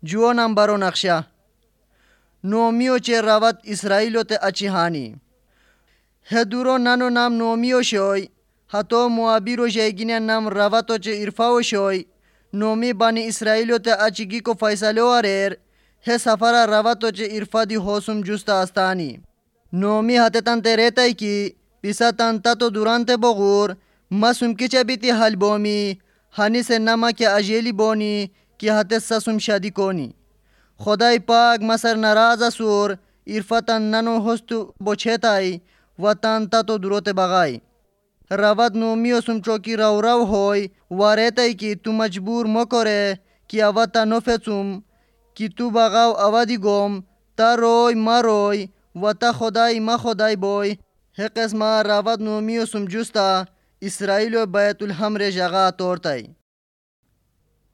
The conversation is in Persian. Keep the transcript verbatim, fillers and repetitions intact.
جوانم برو نقشه نومیو چه روت اسرائیلو ته اچی هانی هدورو ننو نام نومیو شوی حتی موابی رو جایگین نام روتو چه ارفاو شوی نومی بانی اسرائیلو ته اچیگی کو فیصلو آریر he safara ravato che irfadi hosum justa astani. Nomi hatetan teretai ki pisatan tato durante bogur masum kicha biti halbomi hanise nama ke ajeli boni ki hate sasum shadi koni. خدای پاک مسر ناراض سور irfatan nano hostu bochetai watan tato durote bagai. Ravat nomio sum choki raw raw hoy waretai ki tu majbur mokore ki avata nofetsum ki tu bagaw avadi gom ta roy maroy wata خدای ما خدای boy he qisma ravat nomio sum justa Israilo baytul hamre jaga tortai